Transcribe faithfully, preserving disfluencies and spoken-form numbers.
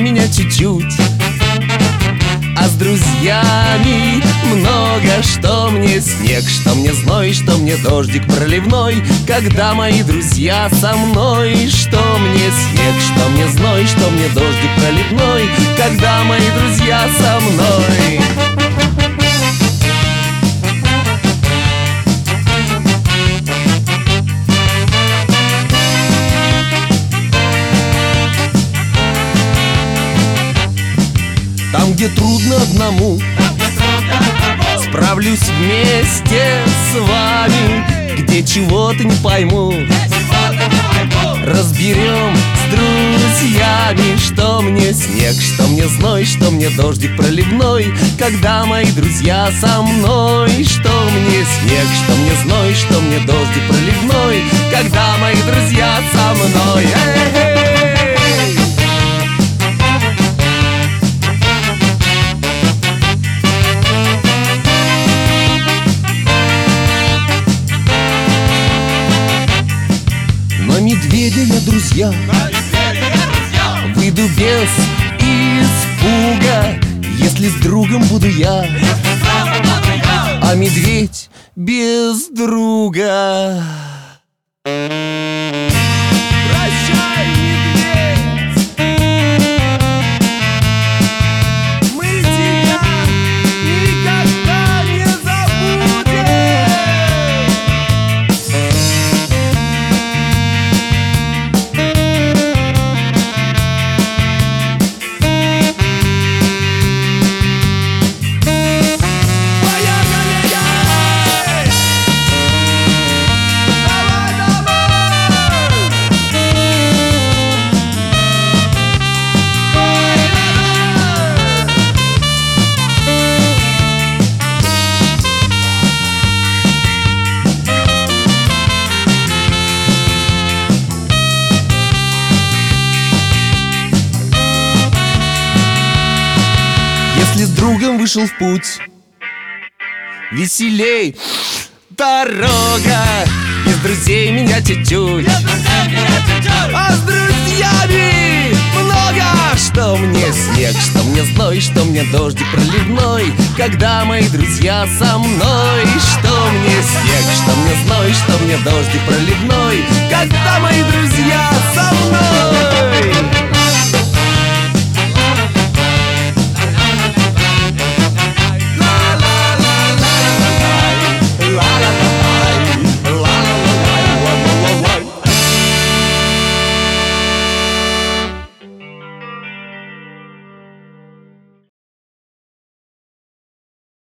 меня чуть-чуть, а с друзьями много. Что мне снег, что мне зной, что мне дождик проливной, когда мои друзья со мной. Что мне снег, что мне зной, что мне дождик проливной, когда мои друзья со мной. Там, где трудно одному, справлюсь вместе с вами. Где чего-то не пойму, разберем с друзьями. Что мне снег, что мне зной, что мне дождик проливной, когда мои друзья со мной. Что мне снег, что мне зной, что мне дождик проливной, когда мои друзья со мной. Эй-эй! Медведя я, друзья, выйду без испуга, если с другом буду я, а медведь без друга. Прощай, медведь, мы тебя никогда не забудем. Если с другом вышел в путь, веселей дорога. Без друзей меня чуть-чуть, а с друзьями много. Что мне снег, что мне зной, что мне дождик проливной, когда мои друзья со мной. Что мне снег, что мне зной, что мне дождик проливной, когда мои друзья со мной.